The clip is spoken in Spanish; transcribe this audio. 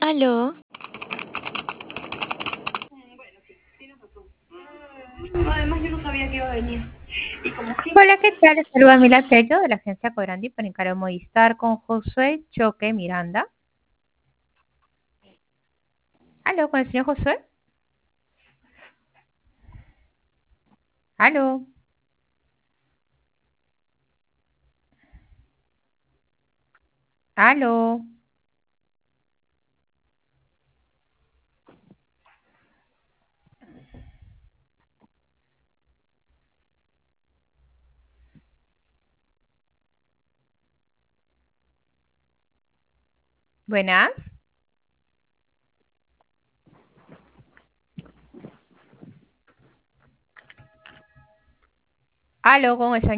Aló, Bueno, sí, tienes razón. Además, yo no sabía que iba a venir. Y como siempre, Hola, ¿qué tal? Saluda a Mila Tello de la agencia Cobrandi para Encargo Movistar con Josué Choque Miranda. ¿Aló, con el señor Josué? ¿Aló? ¿Aló? Buenas. ¿Aló, con el señor